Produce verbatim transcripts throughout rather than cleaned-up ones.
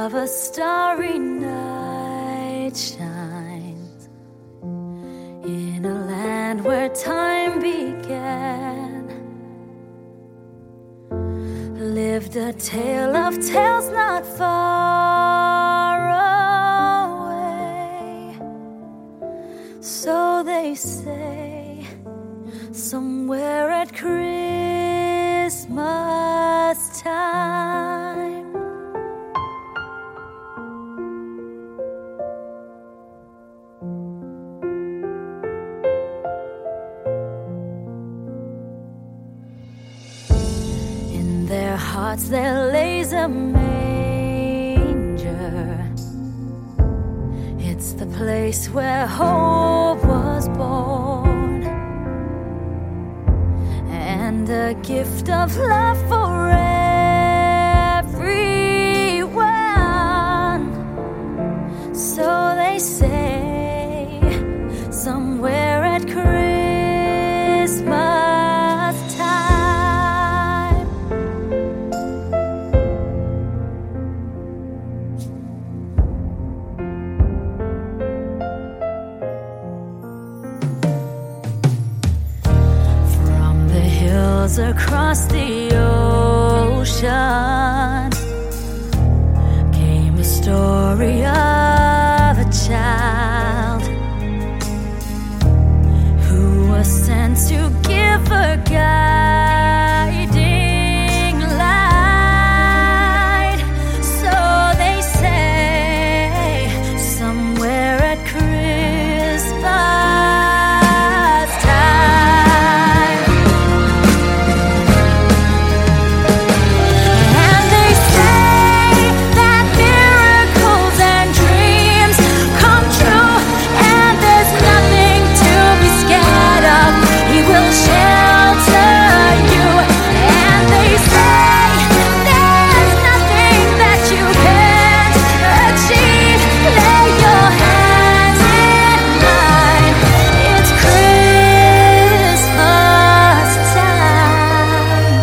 above a starry night shines in a land where time began. Lived a tale of tales not far away, so they say, somewhere at Christmas time. In their hearts there lays a manger. It's the place where hope was born, and a gift of love for everyone. So they say, somewhere at Christmas time. From the hills across the ocean came a story of a child who was sent to give a guiding light. So they say, somewhere at Christmas time. And they say that miracles and dreams come true, and there's nothing to be scared of. He will shelter you. And they say there's nothing that you can't achieve. Lay your hands in mine. It's Christmas time.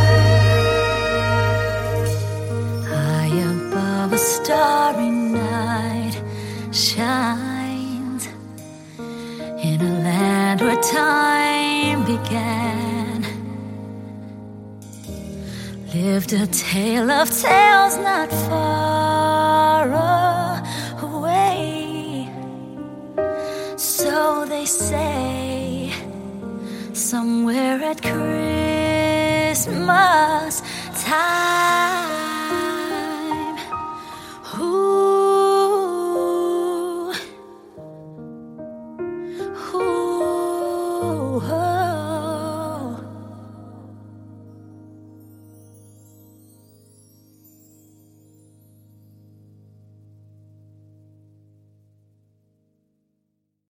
High above a starry night shines in a land where time began. Lived a tale of tales not far away, so they say, somewhere at Christmas time.